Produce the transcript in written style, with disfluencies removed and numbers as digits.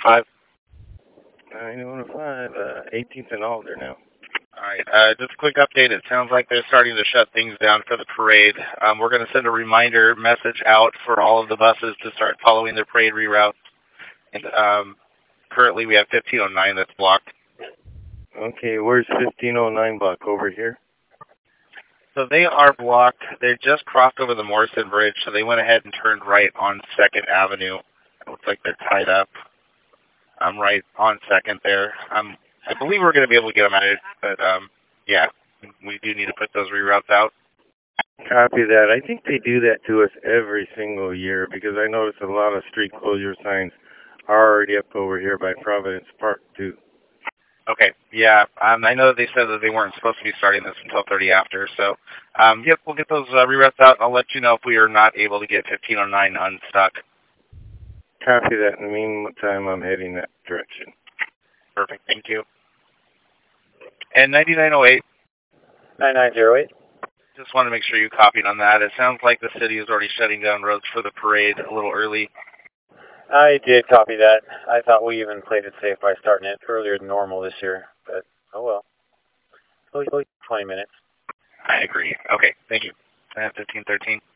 905. 905, 18th and Alder now. All right. Just a quick update. It sounds like they're starting to shut things down for the parade. We're going to send a reminder message out for all of the buses to start following their parade reroutes. And currently we have 1509 that's blocked. Okay, where's 1509 block? Over here? So they are blocked. They just crossed over the Morrison Bridge, so they went ahead and turned right on 2nd Avenue. It looks like they're tied up. I'm right on 2nd there. I believe we're going to be able to get them out of it, but yeah, we do need to put those reroutes out. Copy that. I think they do that to us every single year because I notice a lot of street closure signs are already up over here by Providence Park, too. Okay, yeah, I know that they said that they weren't supposed to be starting this until 30 after, so yep, we'll get those reroutes out, and I'll let you know if we are not able to get 1509 unstuck. Copy that. In the meantime, I'm heading that direction. Perfect, thank you. And 9908. 9908. Just want to make sure you copied on that. It sounds like the city is already shutting down roads for the parade a little early. I did copy that. I thought we even played it safe by starting it earlier than normal this year, but oh well. Only 20 minutes. I agree. Okay, thank you. 1513.